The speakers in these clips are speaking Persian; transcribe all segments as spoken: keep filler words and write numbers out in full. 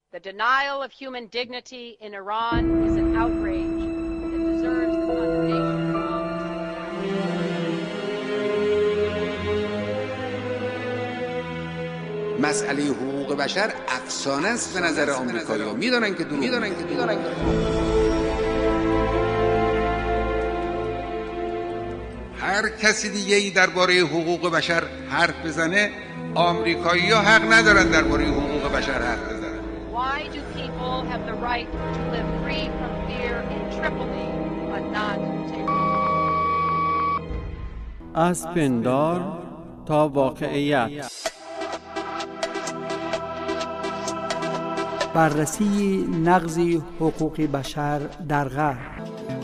The denial of human dignity in Iran is an outrage that deserves the condemnation of all. مسئله حقوق بشر افسانه است به نظر آمریکایی‌ها. میدونن که دروغ میدونن که میدونن که هر کسی دیگه‌ای درباره حقوق بشر حرف بزنه، آمریکایی‌ها حق ندارن درباره حقوق بشر حرف بزنن. Why do people have the right to live free from fear in Tripoli but not Tehran? از پندار تا واقعیت. بررسی نقض حقوق بشر در غرب.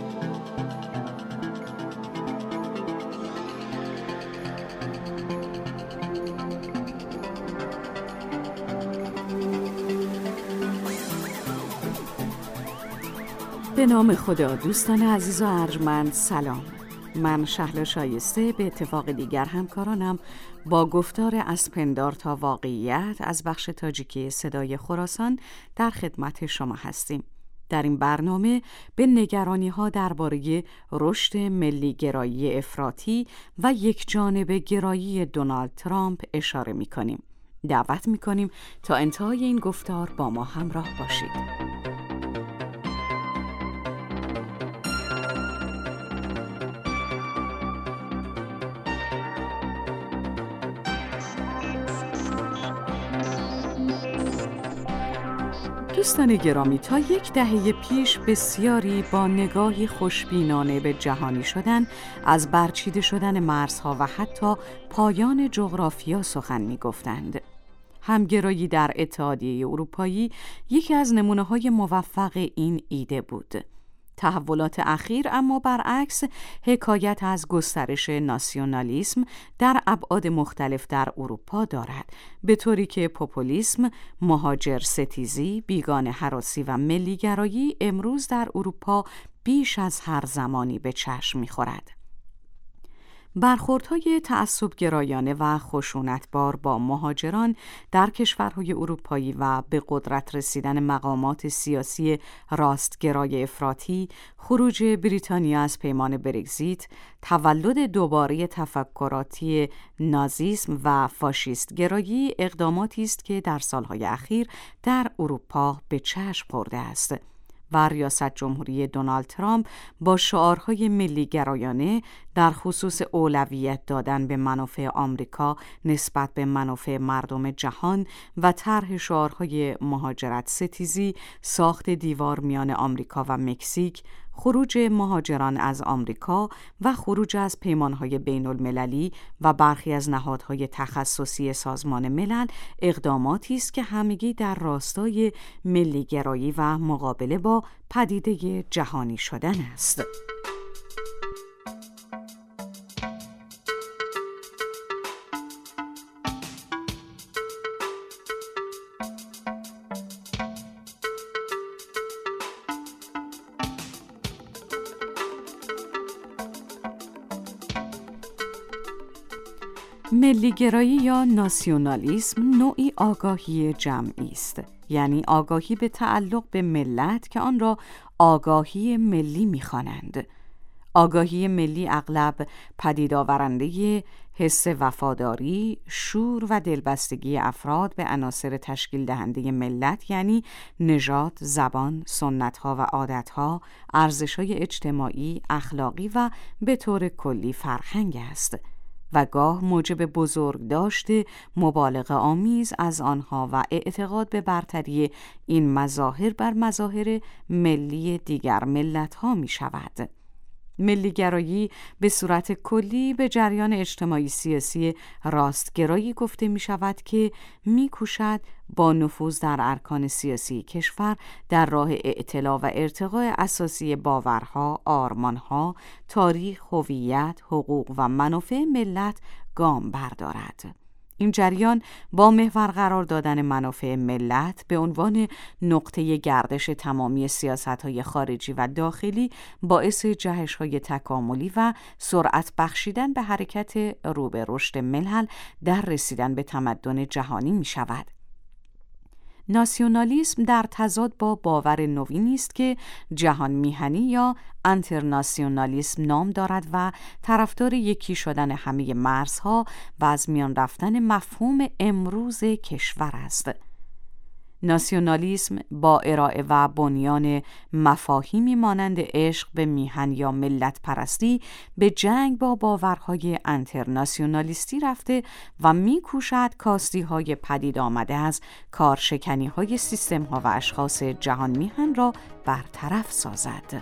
به نام خدا. دوستان عزیز و ارجمند سلام. من شهلا شایسته به اتفاق دیگر همکارانم با گفتار از پندار تا واقعیت از بخش تاجیکی صدای خراسان در خدمت شما هستیم. در این برنامه به نگرانی‌ها درباره رشد ملی گرایی افراطی و یک جانبه گرایی دونالد ترامپ اشاره می‌کنیم. دعوت می‌کنیم تا انتهای این گفتار با ما همراه باشید. دوستان گرامی، تا یک دهه پیش بسیاری با نگاهی خوشبینانه به جهانی شدن، از برچیده شدن مرزها و حتی پایان جغرافیا سخن می گفتند. همگرایی در اتحادیه اروپایی یکی از نمونه‌های موفق این ایده بود. تحولات اخیر اما برعکس حکایت از گسترش ناسیونالیسم در ابعاد مختلف در اروپا دارد، به طوری که پوپولیسم، مهاجر ستیزی، بیگانه هراسی و ملیگرایی امروز در اروپا بیش از هر زمانی به چشم می‌خورد. برخوردهای تعصب‌گرایانه و خشونتبار با مهاجران در کشورهای اروپایی و به قدرت رسیدن مقامات سیاسی راستگرای افراطی، خروج بریتانیا از پیمان برگزیت، تولد دوباره تفکراتی نازیسم و فاشیست گرایی اقداماتی است که در سالهای اخیر در اروپا به چشم خورده است. و ریاست جمهوری دونالد ترامپ با شعارهای ملی گرایانه در خصوص اولویت دادن به منافع آمریکا نسبت به منافع مردم جهان و طرح شعارهای مهاجرت ستیزی، ساخت دیوار میان آمریکا و مکزیک، خروج مهاجران از آمریکا و خروج از پیمانهای بین المللی و برخی از نهادهای تخصصی سازمان ملل اقداماتی است که همگی در راستای ملیگرایی و مقابله با پدیده جهانی شدن است. ملیگرایی یا ناسیونالیسم نوعی آگاهی جمعی است، یعنی آگاهی به تعلق به ملت که آن را آگاهی ملی می‌خوانند. آگاهی ملی اغلب پدید آورنده حس وفاداری، شور و دلبستگی افراد به عناصر تشکیل دهنده ملت، یعنی نژاد، زبان، سنت‌ها و عادت‌ها، ارزش‌های اجتماعی، اخلاقی و به طور کلی فرهنگ است و گاه موجب بزرگ داشته مبالغه آمیز از آنها و اعتقاد به برتری این مظاهر بر مظاهر ملی دیگر ملت‌ها می شود. ملیگرایی به صورت کلی به جریان اجتماعی سیاسی راستگرایی گفته می شود که می کوشد با نفوذ در ارکان سیاسی کشور در راه اعتلا و ارتقاء اساسی باورها، آرمانها، تاریخ، هویت، حقوق و منافع ملت گام بردارد. این جریان با محور قرار دادن منافع ملت به عنوان نقطه گردش تمامی سیاست‌های خارجی و داخلی باعث جهش‌های تکاملی و سرعت بخشیدن به حرکت رو به رشد ملل در رسیدن به تمدن جهانی می‌شود. ناسیونالیسم در تضاد با باور نوینی است که جهان میهنی یا انترناسیونالیسم نام دارد و طرفدار یکی شدن همه مرزها و از میان رفتن مفهوم امروز کشور است. ناسیونالیسم با ارائه و بنیان مفاهیمی مانند عشق به میهن یا ملت پرستی به جنگ با باورهای انترناسیونالیستی رفته و می‌کوشد کاستی‌های پدید آمده از کارشکنی‌های سیستم‌ها و اشخاص جهان میهن را برطرف سازد.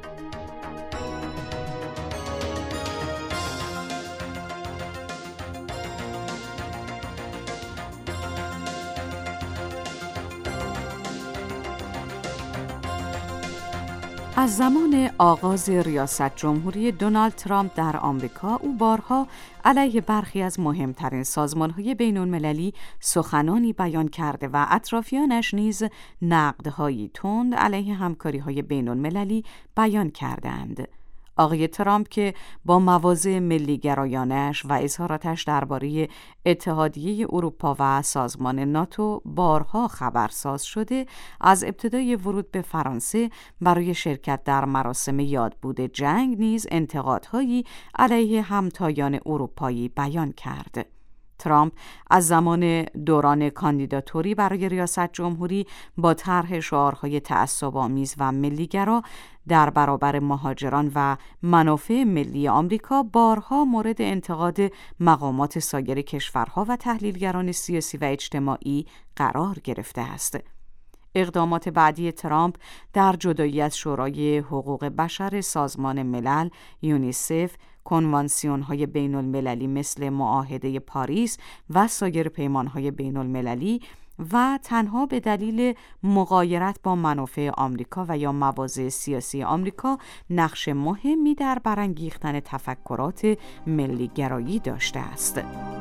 از زمان آغاز ریاست جمهوری دونالد ترامپ در آمریکا، او بارها علیه برخی از مهمترین سازمان‌های بین‌المللی سخنانی بیان کرده و اطرافیانش نیز نقدهایی تند علیه همکاری‌های بین‌المللی بیان کردند. آقای ترامپ که با مواضع ملی گرایانش و اظهاراتش درباره اتحادیه اروپا و سازمان ناتو بارها خبرساز شده، از ابتدای ورود به فرانسه برای شرکت در مراسم یادبود جنگ نیز انتقادهایی علیه همتایان اروپایی بیان کرد. ترامپ از زمان دوران کاندیداتوری برای ریاست جمهوری با طرح شعارهای تعصب‌آمیز و ملی‌گرا در برابر مهاجران و منافع ملی آمریکا بارها مورد انتقاد مقامات سایر کشورها و تحلیلگران سیاسی و اجتماعی قرار گرفته است. اقدامات بعدی ترامپ در جدایی از شورای حقوق بشر سازمان ملل، یونیسف، کنوانسیون‌های بین‌المللی مثل معاهده پاریس و سایر پیمان‌های بین‌المللی و تنها به دلیل مغایرت با منافع آمریکا و یا مواضع سیاسی آمریکا نقش مهمی در برانگیختن تفکرات ملی‌گرایی داشته است.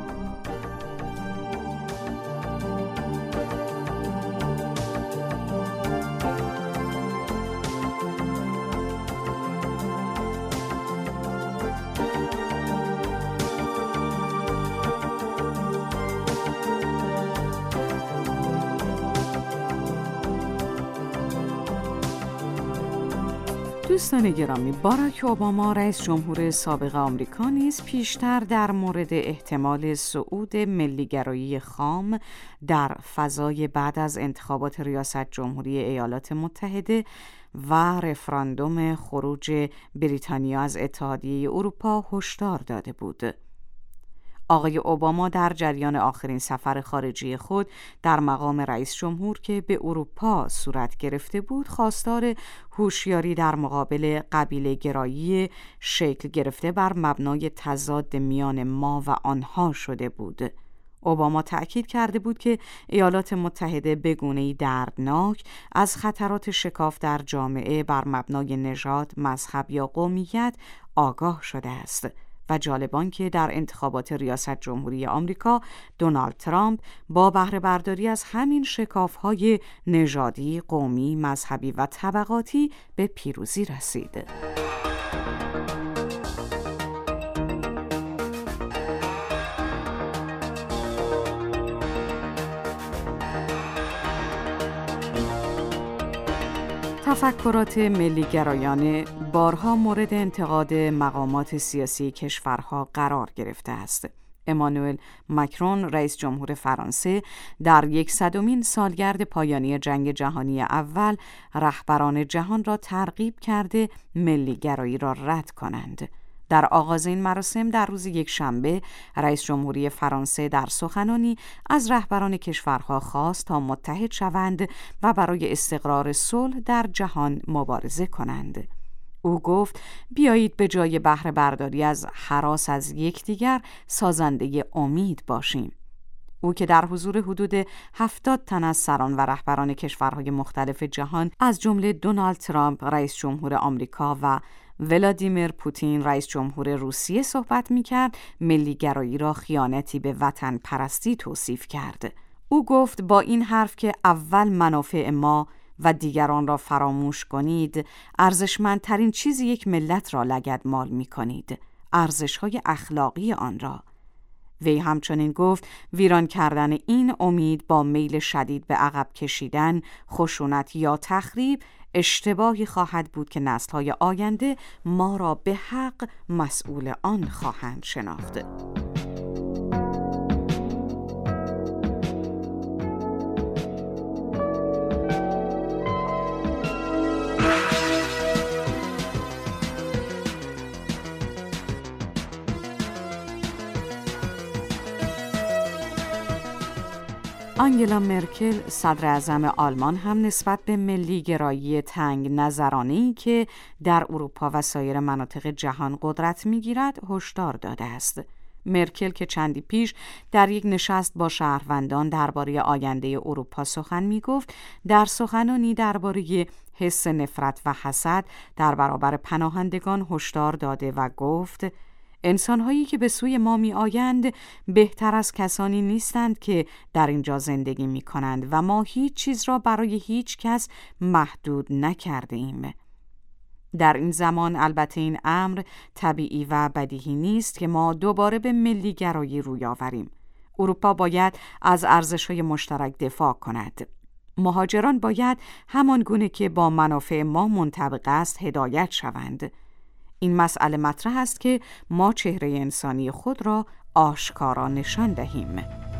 دوستان گرامی، باراک اوباما رئیس جمهور سابق آمریکا نیز پیشتر در مورد احتمال صعود ملی‌گرایی خام در فضای بعد از انتخابات ریاست جمهوری ایالات متحده و رفراندوم خروج بریتانیا از اتحادیه اروپا هشدار داده بود. آقای اوباما در جریان آخرین سفر خارجی خود در مقام رئیس جمهور که به اروپا صورت گرفته بود، خواستار هوشیاری در مقابل قبیله گرایی شکل گرفته بر مبنای تضاد میان ما و آنها شده بود. اوباما تأکید کرده بود که ایالات متحده به گونه‌ای دردناک از خطرات شکاف در جامعه بر مبنای نژاد، مذهب یا قومیت آگاه شده است. و جالبان که در انتخابات ریاست جمهوری آمریکا دونالد ترامپ با بهره برداری از همین شکاف‌های نژادی، قومی، مذهبی و طبقاتی به پیروزی رسید. تفکرات ملی‌گرایانه بارها مورد انتقاد مقامات سیاسی کشورها قرار گرفته است. امانوئل ماکرون رئیس جمهور فرانسه در یکصدمین سالگرد پایانی جنگ جهانی اول رهبران جهان را ترغیب کرده ملی‌گرایی را رد کنند. در آغاز این مراسم در روز یکشنبه رئیس جمهوری فرانسه در سخنانی از رهبران کشورها خواست تا متحد شوند و برای استقرار صلح در جهان مبارزه کنند. او گفت بیایید به جای بهره برداری از هراس از یکدیگر سازنده امید باشیم. او که در حضور حدود هفتاد تن از سران و رهبران کشورهای مختلف جهان از جمله دونالد ترامپ رئیس جمهور آمریکا و ولادیمیر پوتین رئیس جمهور روسیه صحبت می‌کرد، ملی‌گرایی را خیانتی به وطن پرستی توصیف کرد. او گفت با این حرف که اول منافع ما و دیگران را فراموش کنید، ارزشمندترین چیزی یک ملت را لگدمال می‌کنید، ارزش‌های اخلاقی آن را. وی همچنین گفت ویران کردن این امید با میل شدید به عقب کشیدن، خشونت یا تخریب اشتباهی خواهد بود که نسل‌های آینده ما را به حق مسئول آن خواهند شناخت. آنگلا مرکل صدر اعظم آلمان هم نسبت به ملی گرایی تنگ نظرانه‌ای که در اروپا و سایر مناطق جهان قدرت می‌گیرد هشدار داده است. مرکل که چندی پیش در یک نشست با شهروندان درباره آینده اروپا سخن می‌گفت، در سخنانی درباره حس نفرت و حسد در برابر پناهندگان هشدار داده و گفت انسان‌هایی که به سوی ما می آیند بهتر از کسانی نیستند که در اینجا زندگی می کنند و ما هیچ چیز را برای هیچ کس محدود نکرده ایم. در این زمان البته این امر طبیعی و بدیهی نیست که ما دوباره به ملی گرایی روی آوریم. اروپا باید از ارزش‌های مشترک دفاع کند. مهاجران باید همان گونه که با منافع ما منطبق است هدایت شوند. این مسئله مطرح است که ما چهره انسانی خود را آشکارا نشان دهیم.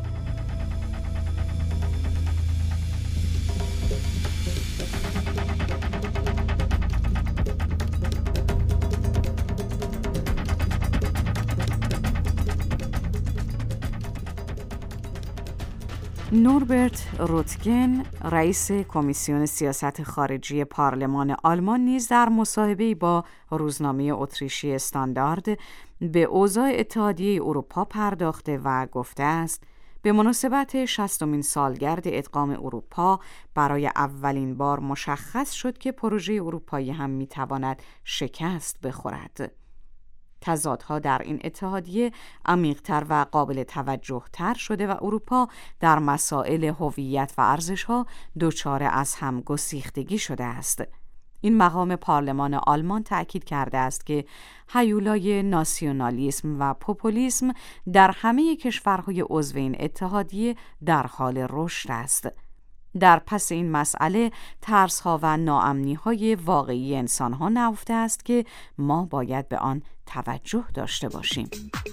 نوربرت روتگن، رئیس کمیسیون سیاست خارجی پارلمان آلمان نیز در مصاحبه‌ای با روزنامه اتریشی استاندارد به اوضاع اتحادیه اروپا پرداخته و گفته است به مناسبت شصتمین سالگرد ادغام اروپا برای اولین بار مشخص شد که پروژه اروپایی هم میتواند شکست بخورد. تضادها در این اتحادیه عمیق‌تر و قابل توجه تر شده و اروپا در مسائل هویت و ارزش‌ها دچار از هم گسیختگی شده است. این مقام پارلمان آلمان تأکید کرده است که هیولای ناسیونالیسم و پوپولیسم در همه کشورهای عضو این اتحادیه در حال رشد است. در پس این مسئله ترس‌ها و ناامنی‌های واقعی انسان‌ها نهفته است که ما باید به آن توجه داشته باشیم.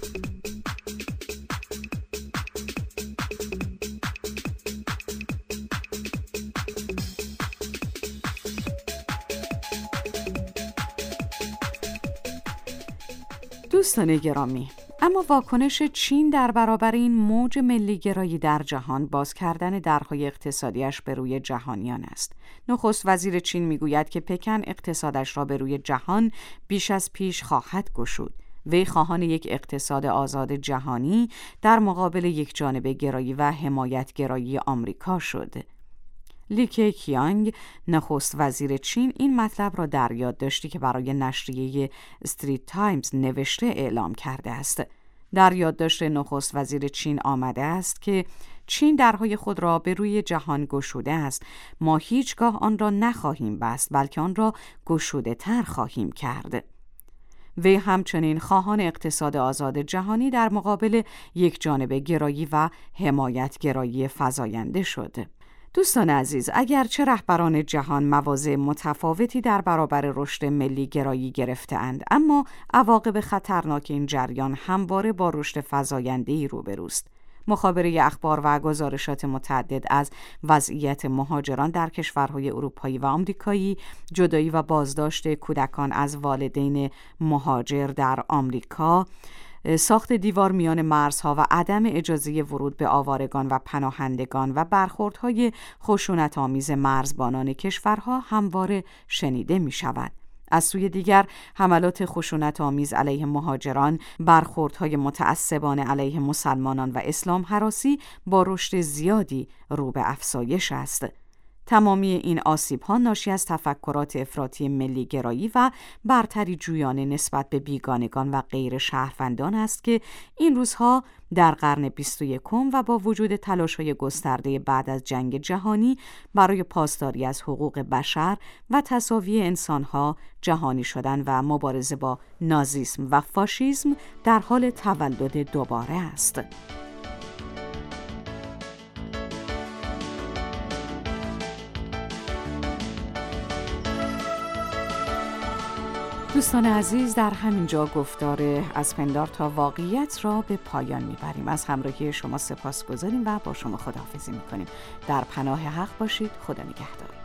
دوستان گرامی، اما واکنش چین در برابر این موج ملی‌گرایی در جهان باز کردن درهای اقتصادیش به روی جهانیان است. نخست وزیر چین میگوید که پکن اقتصادش را به روی جهان بیش از پیش خواهد گشود. وی خواهان یک اقتصاد آزاد جهانی در مقابل یک جانبه گرایی و حمایت گرایی آمریکا شد. لی کیانگ، نخست وزیر چین، این مطلب را در یاد داشتی که برای نشریه استریت تایمز نوشته اعلام کرده است. در یادداشت نخست وزیر چین آمده است که چین درهای خود را به روی جهان گشوده است. ما هیچگاه آن را نخواهیم بست، بلکه آن را گشوده تر خواهیم کرد. وی همچنین خواهان اقتصاد آزاد جهانی در مقابل یک جانبه گرایی و حمایت گرایی فزاینده شد. دوستان عزیز، اگرچه رهبران جهان مواضع متفاوتی در برابر رشد ملی گرایی گرفته‌اند، اما عواقب خطرناک این جریان همواره با رشد فزاینده‌ای روبروست. مخابره اخبار و گزارشات متعدد از وضعیت مهاجران در کشورهای اروپایی و آمریکایی، جدایی و بازداشت کودکان از والدین مهاجر در آمریکا، ساخت دیوار میان مرزها و عدم اجازه ورود به آوارگان و پناهندگان و برخوردهای خشونت‌آمیز مرزبانان کشورها همواره شنیده می شود. از سوی دیگر حملات خشونت‌آمیز علیه مهاجران، برخوردهای متعصبانه علیه مسلمانان و اسلام هراسی با رشد زیادی رو به افزایش است. تمامی این آسیب‌ها ناشی از تفکرات افراطی ملی گرایی و برتری جویانه نسبت به بیگانگان و غیر شهروندان است که این روزها در قرن بیست و یکم و با وجود تلاش‌های گسترده بعد از جنگ جهانی برای پاسداری از حقوق بشر و تساوی انسان‌ها جهانی شدن و مبارزه با نازیسم و فاشیسم در حال تولد دوباره است. دوستان عزیز، در همین جا گفتار از پندار تا واقعیت را به پایان میبریم. از همراهی شما سپاسگزاریم و با شما خداحافظی میکنیم. در پناه حق باشید. خدا نگهدار.